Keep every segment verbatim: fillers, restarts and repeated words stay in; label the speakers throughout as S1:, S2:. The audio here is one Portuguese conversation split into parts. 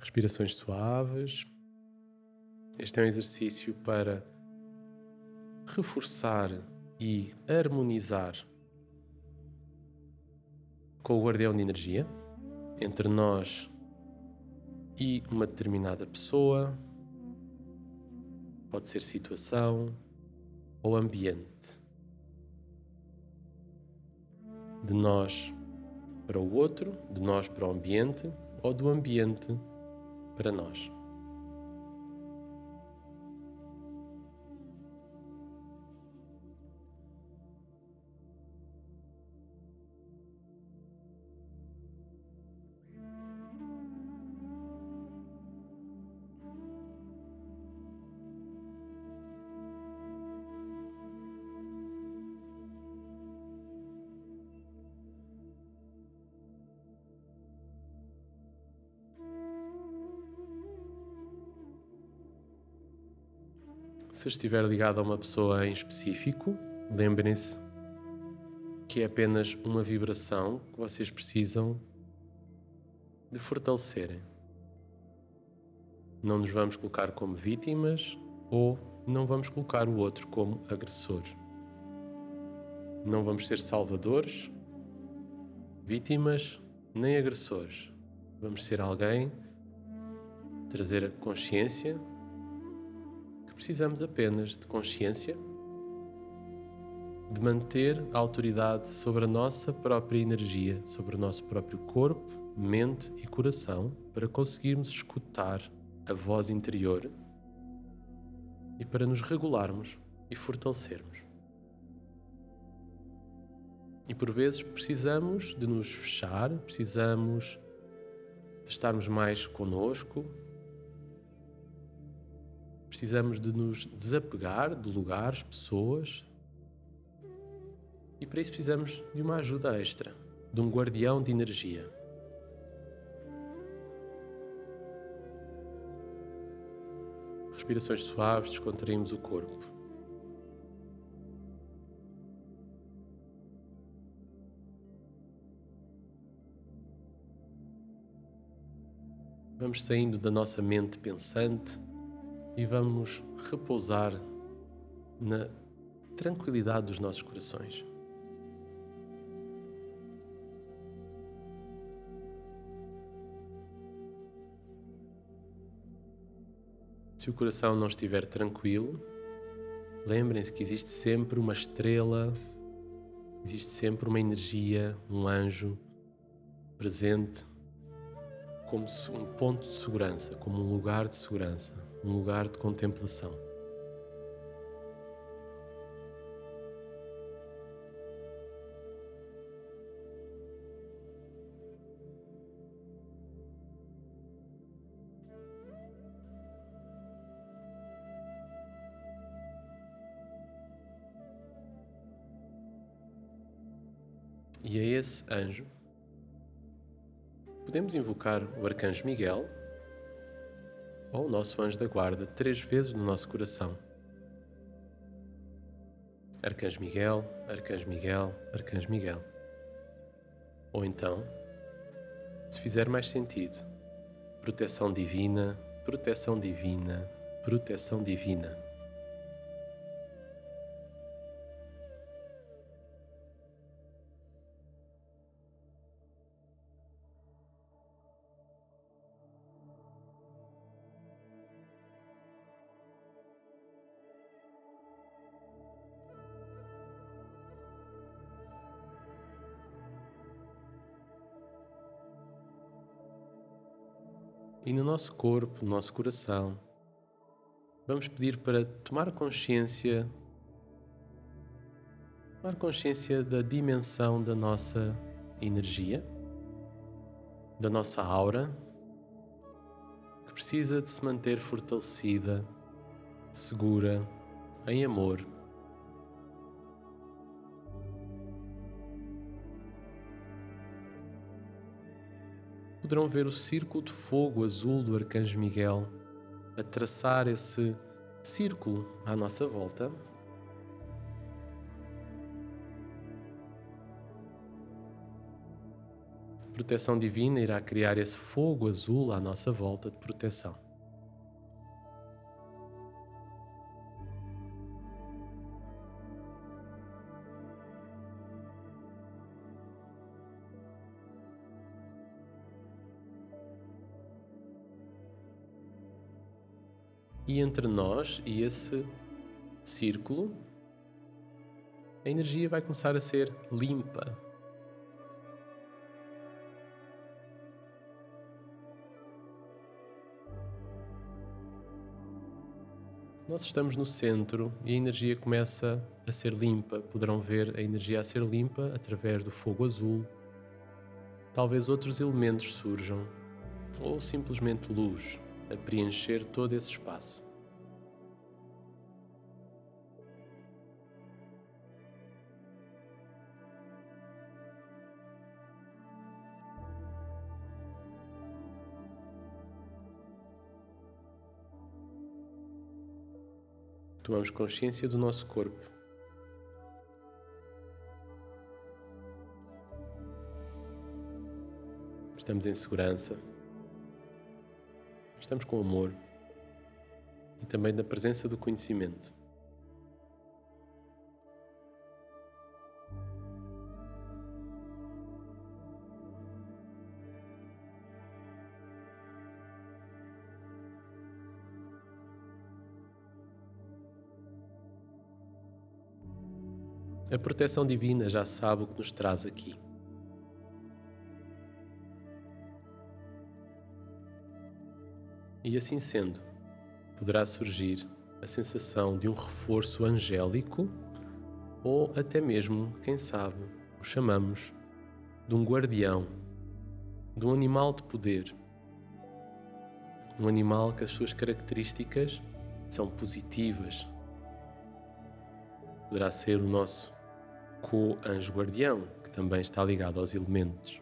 S1: Respirações suaves. Este é um exercício para reforçar e harmonizar com o guardião de energia entre nós e uma determinada pessoa, pode ser situação ou ambiente. De nós para o outro, de nós para o ambiente ou do ambiente para nós. Se estiver ligado a uma pessoa em específico, lembrem-se que é apenas uma vibração que vocês precisam de fortalecerem. Não nos vamos colocar como vítimas ou não vamos colocar o outro como agressor. Não vamos ser salvadores, vítimas nem agressores. Vamos ser alguém, trazer a consciência que precisamos apenas de consciência, de manter a autoridade sobre a nossa própria energia, sobre o nosso próprio corpo, mente e coração, para conseguirmos escutar a voz interior e para nos regularmos e fortalecermos. E por vezes precisamos de nos fechar, precisamos de estarmos mais connosco, precisamos de nos desapegar de lugares, pessoas, e para isso precisamos de uma ajuda extra, de um guardião de energia. Respirações suaves, descontraímos o corpo. Vamos saindo da nossa mente pensante e vamos repousar na tranquilidade dos nossos corações. Se o coração não estiver tranquilo, lembrem-se que existe sempre uma estrela, existe sempre uma energia, um anjo presente como um ponto de segurança, como um lugar de segurança, um lugar de contemplação. E a esse anjo podemos invocar o Arcanjo Miguel ou o nosso anjo da guarda três vezes no nosso coração. Arcanjo Miguel, Arcanjo Miguel, Arcanjo Miguel. Ou então, se fizer mais sentido, proteção divina, proteção divina, proteção divina. E no nosso corpo, no nosso coração, vamos pedir para tomar consciência, tomar consciência da dimensão da nossa energia, da nossa aura, que precisa de se manter fortalecida, segura, em amor. Poderão ver o círculo de fogo azul do Arcanjo Miguel a traçar esse círculo à nossa volta. proteção divina irá criar esse fogo azul à nossa volta de proteção. E entre nós e esse círculo, a energia vai começar a ser limpa. Nós estamos no centro e a energia começa a ser limpa. Poderão ver a energia a ser limpa através do fogo azul. Talvez outros elementos surjam, ou simplesmente luz, a preencher todo esse espaço. Tomamos consciência do nosso corpo. Estamos em segurança. Estamos com amor e também na presença do conhecimento. A proteção divina já sabe o que nos traz aqui. E assim sendo, poderá surgir a sensação de um reforço angélico ou até mesmo, quem sabe, o chamamos de um guardião, de um animal de poder. Um animal que as suas características são positivas. Poderá ser o nosso co-anjo guardião, que também está ligado aos elementos.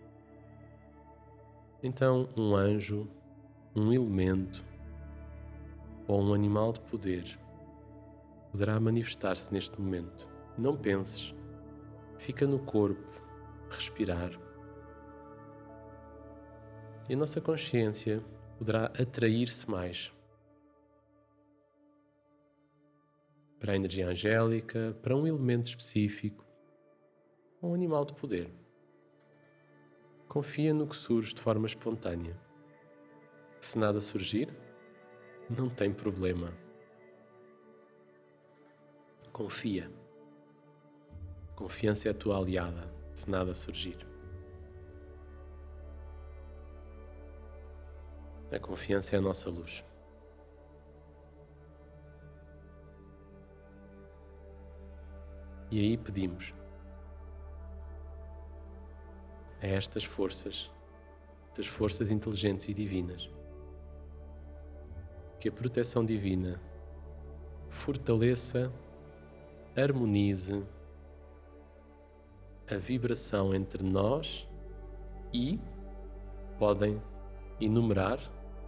S1: Então, um anjo, um elemento ou um animal de poder poderá manifestar-se neste momento. Não penses, fica no corpo, respirar. E a nossa consciência poderá atrair-se mais para a energia angélica, para um elemento específico, ou um animal de poder. Confia no que surge de forma espontânea. Se nada surgir, não tem problema. Confia. Confiança é a tua aliada, se nada surgir. A confiança é a nossa luz. E aí pedimos a estas forças, estas forças inteligentes e divinas, que a proteção divina fortaleça, harmonize a vibração entre nós e podem enumerar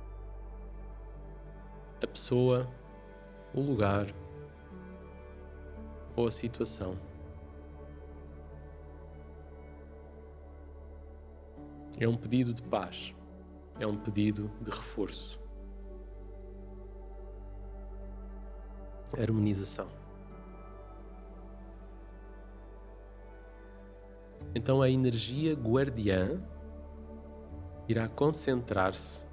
S1: a pessoa, o lugar ou a situação. É um pedido de paz, é um pedido de reforço. Harmonização. Então a energia guardiã irá concentrar-se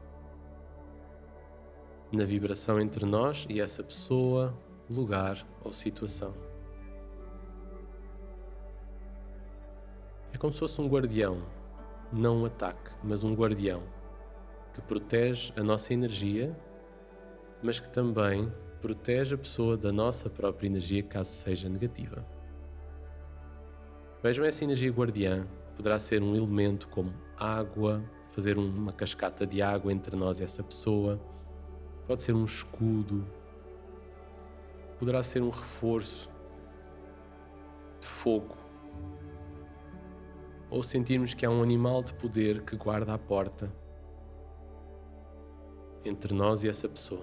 S1: na vibração entre nós e essa pessoa, lugar ou situação. É como se fosse um guardião, não um ataque, mas um guardião que protege a nossa energia, mas que também protege a pessoa da nossa própria energia caso seja negativa. Vejam essa energia guardiã, que poderá ser um elemento como água, fazer uma cascata de água entre nós e essa pessoa, pode ser um escudo, poderá ser um reforço de fogo, ou sentirmos que há um animal de poder que guarda a porta entre nós e essa pessoa,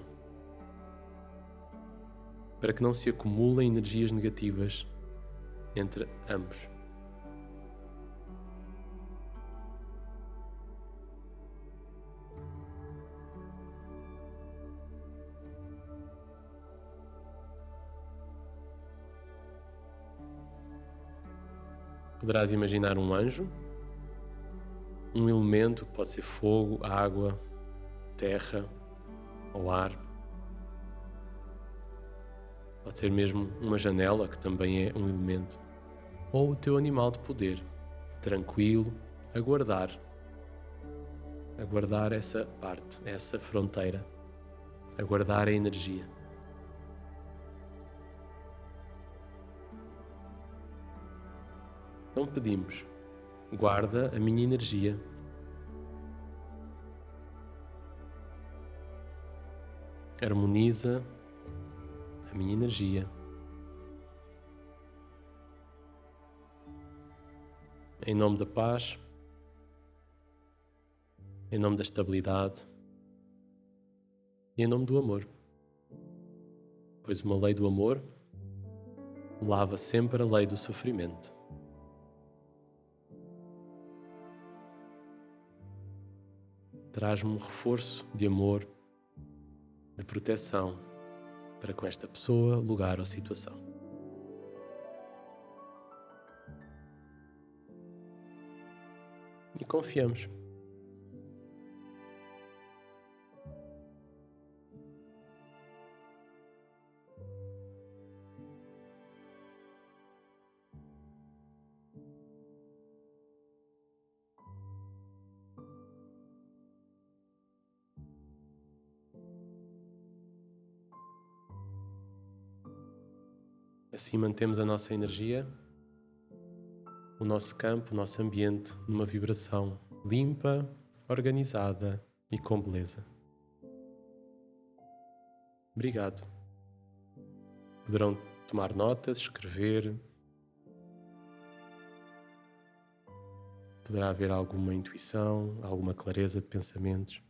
S1: para que não se acumulem energias negativas entre ambos. Poderás imaginar um anjo, um elemento que pode ser fogo, água, terra ou ar. Pode ser mesmo uma janela, que também é um elemento. Ou o teu animal de poder, tranquilo, a guardar. A guardar essa parte, essa fronteira. A guardar a energia. Então pedimos, guarda a minha energia. Harmoniza a minha energia. Em nome da paz, em nome da estabilidade e em nome do amor. Pois uma lei do amor lava sempre a lei do sofrimento. Traz-me um reforço de amor, de proteção para com esta pessoa, lugar ou situação. E confiamos. Assim mantemos a nossa energia, o nosso campo, o nosso ambiente numa vibração limpa, organizada e com beleza. Obrigado. Poderão tomar notas, escrever. Poderá haver alguma intuição, alguma clareza de pensamentos.